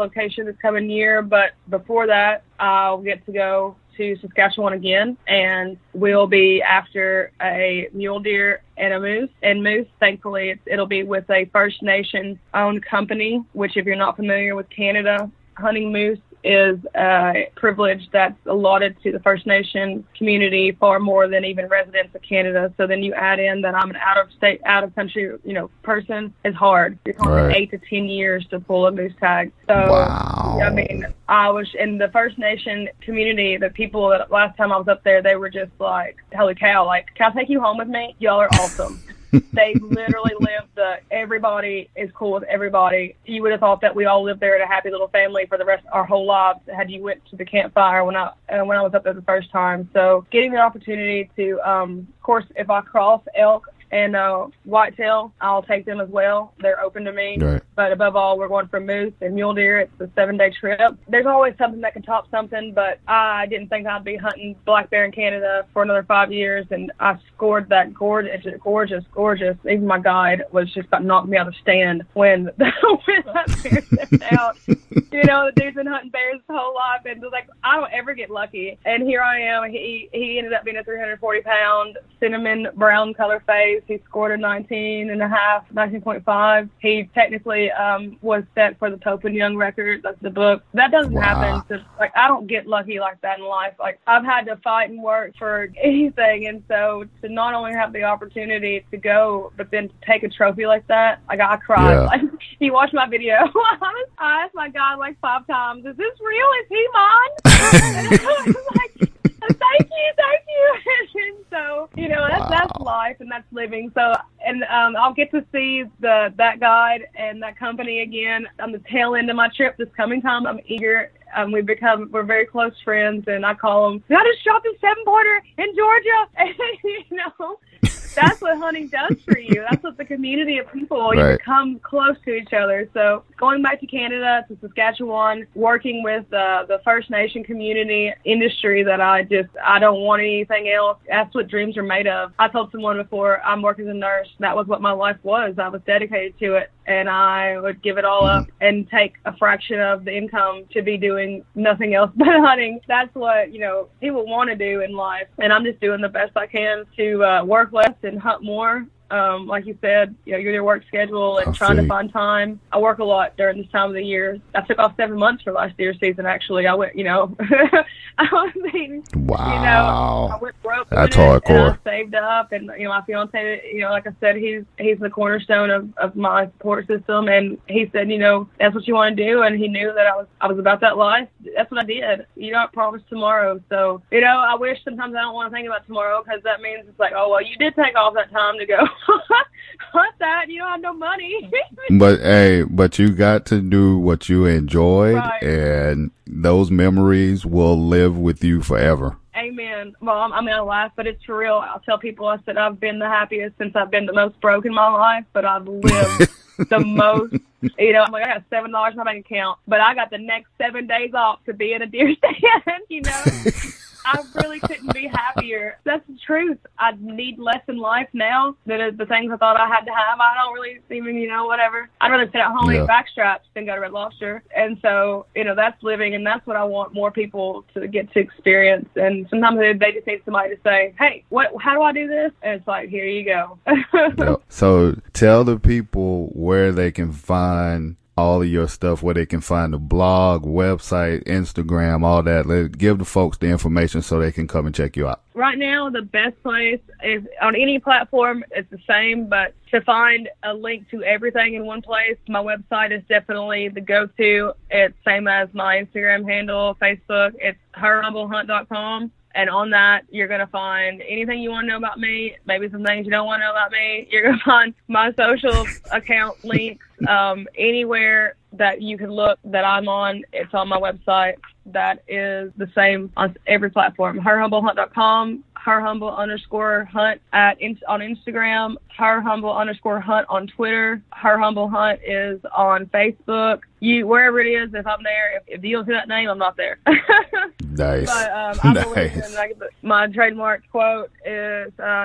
season this coming year, but before that, I'll get to go to Saskatchewan again, and we'll be after a mule deer and a moose. And moose, thankfully, it's, it'll be with a First Nation-owned company, which if you're not familiar with Canada, hunting moose is a privilege that's allotted to the First Nation community far more than even residents of Canada. So then you add in that I'm an out-of-state, out-of-country, you know, person. It's hard. You're talking right. eight to ten years to pull a moose tag. So, wow. I mean, I was in the First Nation community. The people that last time I was up there, they were just like, holy cow, like, can I take you home with me? Y'all are awesome. They literally live the everybody is cool with everybody. You would have thought that we all lived there at a happy little family for the rest of our whole lives had you went to the campfire when I uh, when I was up there the first time. So getting the opportunity to, um, of course, if I cross elk and uh, whitetail, I'll take them as well. They're open to me. Right. But above all, we're going for moose and mule deer. It's a seven-day trip. There's always something that can top something, but I didn't think I'd be hunting black bear in Canada for another five years, and I scored that gorgeous, gorgeous, gorgeous. Even my guide was just about to knock me out of the stand when, when that bear stepped out. You know, the dude's been hunting bears his whole life, and was like, I don't ever get lucky. And here I am. He he ended up being a three hundred forty pound cinnamon brown color face. He scored a nineteen and a half, nineteen point five. He technically um, was set for the Pope and Young record. That's the book. That doesn't Wow. happen. To, like, I don't get lucky like that in life. Like, I've had to fight and work for anything. And so to not only have the opportunity to go, but then to take a trophy like that, like, I cried. Yeah. Like, he watched my video. I asked my God like five times, is this real? Is he mine? And I was like, thank you, thank you. And so, you know, that's, Wow. that's life and that's living. So, and um, I'll get to see the that guide and that company again on the tail end of my trip this coming time. I'm eager. Um, we've become, we're very close friends, and I call them, I just shot this seven pointer in Georgia. And, you know, that's what hunting does for you. That's what the community of people, you Right. become close to each other. So going back to Canada, to Saskatchewan, working with uh, the First Nation community industry that I just, I don't want anything else. That's what dreams are made of. I told someone before, I'm working as a nurse. That was what my life was. I was dedicated to it, and I would give it all up and take a fraction of the income to be doing nothing else but hunting. That's what, you know, people want to do in life. And I'm just doing the best I can to uh, work less and hunt more. Um, like you said, you know, you're your work schedule and I trying see. to find time. I work a lot during this time of the year. I took off seven months for last deer season, actually. I went, you know, I mean, Wow. you know, I went broke. That's with it, hardcore. and I saved up, and, you know, my fiance, you know, like I said, he's he's the cornerstone of, of my support system, and he said, you know, that's what you want to do, and he knew that I was I was about that life. That's what I did. You don't promise tomorrow. So, you know, I wish sometimes I don't want to think about tomorrow, because that means it's like, oh, well, you did take off that time to go hunt that. You don't have no money. But hey, but you got to do what you enjoyed, Right. and those memories will live with you forever. Amen. Well, I'm, I mean, I laugh, but it's for real. I'll tell people, I said, I've been the happiest since I've been the most broke in my life, but I've lived the most. You know, I'm like, I got seven dollars in my bank account, but I got the next seven days off to be in a deer stand, you know. I really couldn't be happier. That's the truth. I need less in life now than the things I thought I had to have. I don't really even, you know, whatever. I'd rather sit at home and Yeah. eat backstraps than go to Red Lobster. And so, you know, that's living, and that's what I want more people to get to experience. And sometimes they, they just need somebody to say, hey, what? How do I do this? And it's like, here you go. Yep. So tell the people where they can find all of your stuff, where they can find the blog, website, Instagram, all that. Let give the folks the information so they can come and check you out. Right now, the best place is on any platform. It's the same, but to find a link to everything in one place, my website is definitely the go-to. It's same as my Instagram handle, Facebook. It's her humble hunt dot com. And on that, you're going to find anything you want to know about me, maybe some things you don't want to know about me. You're going to find my social account links, um, anywhere that you can look that I'm on. It's on my website. That is the same on every platform. her humble hunt dot com, herhumble underscore hunt at on Instagram, herhumble underscore hunt on Twitter. Herhumble Hunt is on Facebook. You wherever it is, if I'm there, if, if you don't see that name, I'm not there. Nice. But um, I Nice. believe in, like, the, my trademark quote is, uh, you know,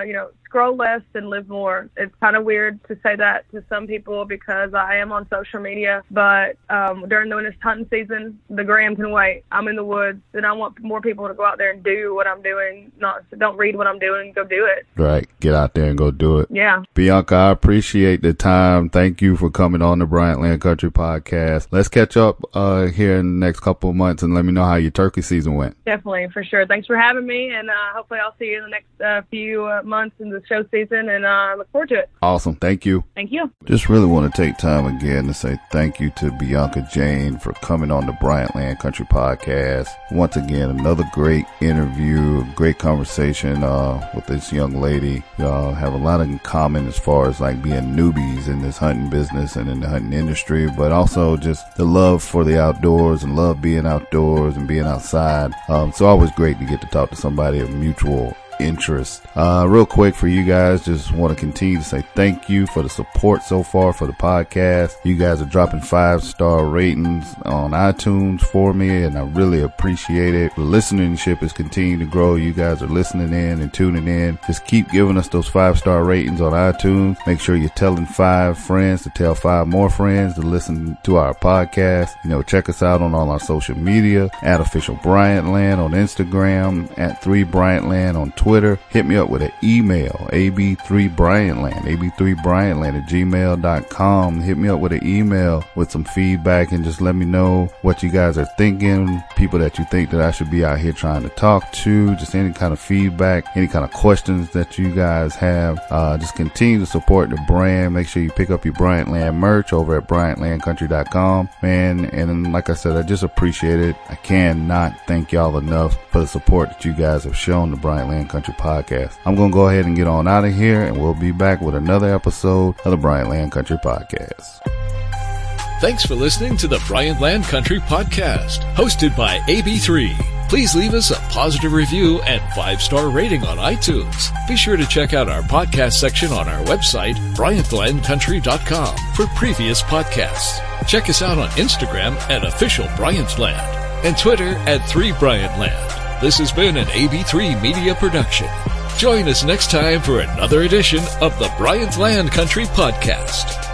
scroll less and live more. It's kind of weird to say that to some people because I am on social media, but um, during the winter hunting season, the gram can wait. I'm in the woods, and I want more people to go out there and do what I'm doing, not don't read what I'm doing, go do it. Right. Get out there and go do it. Yeah. Bianca, I appreciate the time. Thank you for coming on the Bryant Land Country Podcast. Let's catch up uh, here in the next couple of months and let me know how your turkey season went. Definitely, for sure. Thanks for having me, and uh, hopefully I'll see you in the next uh, few uh, months in the show season, and I uh, look forward to it. Awesome. Thank you. Thank you. Just really want to take time again to say thank you to Bianca Jane for coming on the Bryant Land Country Podcast. Once again, another great interview, great conversation uh, with this young lady. Y'all have a lot in common as far as like being newbies in this hunting business and in the hunting industry, but also just the love for the outdoors and love being outdoors and being outside. Um, so always great to get to talk to somebody of mutual interest. Uh, real quick for you guys, just want to continue to say thank you for the support so far for the podcast. You guys are dropping five star ratings on iTunes for me, and I really appreciate it. The listenership is continuing to grow. You guys are listening in and tuning in. Just keep giving us those five star ratings on iTunes. Make sure you're telling five friends to tell five more friends to listen to our podcast. You know, check us out on all our social media at Official Bryant Land on Instagram, at three Bryant Land on Twitter. Twitter. Hit me up with an email, A B three Bryant Land, A B three Bryant Land at gmail dot com. Hit me up with an email with some feedback and just let me know what you guys are thinking, people that you think that I should be out here trying to talk to, just any kind of feedback, any kind of questions that you guys have. Uh, just continue to support the brand. Make sure you pick up your Bryant Land merch over at bryant land country dot com, man. And like I said, I just appreciate it. I cannot thank y'all enough for the support that you guys have shown the Bryant Land Country Podcast. I'm going to go ahead and get on out of here, and we'll be back with another episode of the Bryant Land Country Podcast. Thanks for listening to the Bryant Land Country Podcast, hosted by A B three. Please leave us a positive review and five-star rating on iTunes. Be sure to check out our podcast section on our website, bryant land country dot com, for previous podcasts. Check us out on Instagram at Official Bryant Land and Twitter at three Bryant Land. This has been an A B three Media production. Join us next time for another edition of the Bryant Land Country Podcast.